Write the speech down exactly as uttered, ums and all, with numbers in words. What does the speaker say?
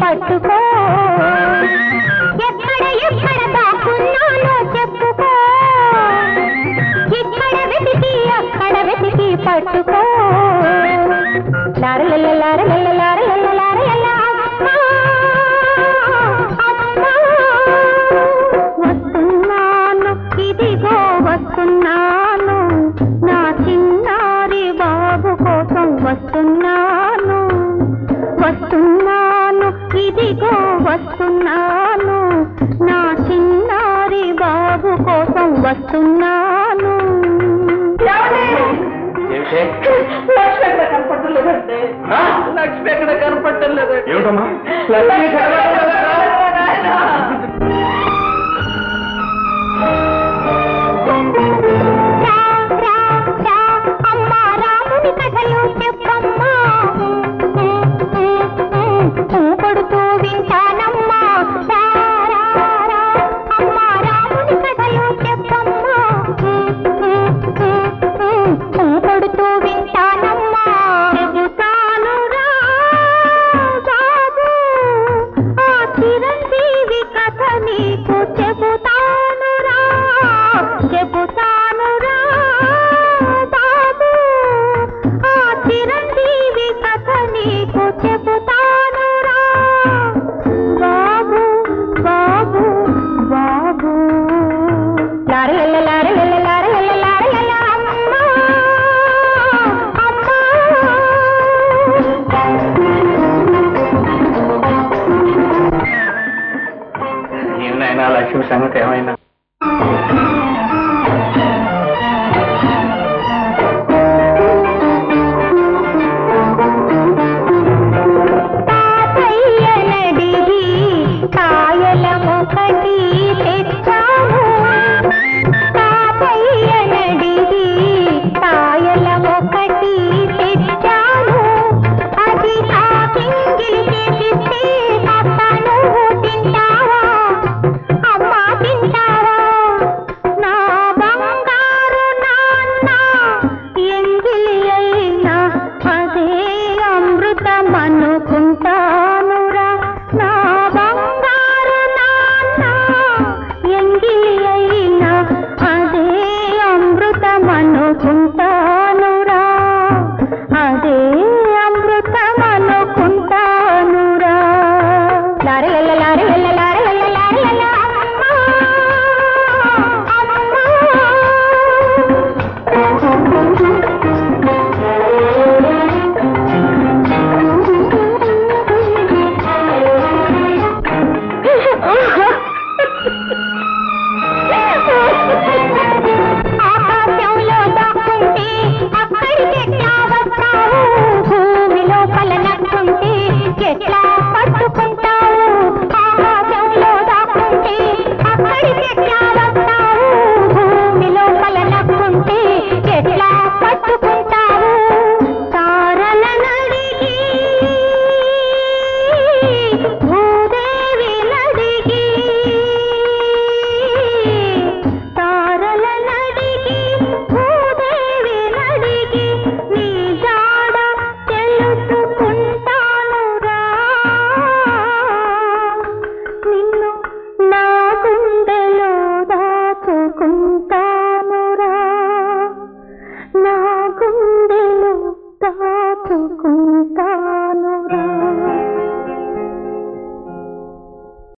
పట్టుకో ఎక్కడ ఎక్కడ దాక్కున్నానో చెప్పుకో ఇక్కడ వెతికి అక్కడ వెతికి పట్టుకో వస్తున్నాను ఇదిగో వస్తున్నాను నా చిన్నారి బాబు కోసం వస్తున్నాను వస్తున్నాను ఇదిగో వస్తున్నాను నా చిన్నారి బాబు కోసం వస్తున్నాను లక్ష్మి ఎక్కడ కనపడలేదండి లక్ష్మి ఎక్కడ కనపడలేదు ఏమిటమ్మా అమ్మా రాముని కథలు చెప్పమ్మా పడుతూ వింటానమ్మా అమ్మా రాముని కథలు చెప్పమ్మా పడుతూ వింటానమ్మా చెబుతాను రా బాబు ఆ చిరంజీవి కథ నీకు చెబుతాను రా చెబుతాను రా బాబు ఆ చిరంజీవి కథ నీకు చెబుతాను రా బాబు బాబు బాబు ఏమైనా లక్ష్మి సంగతి ఏమైనా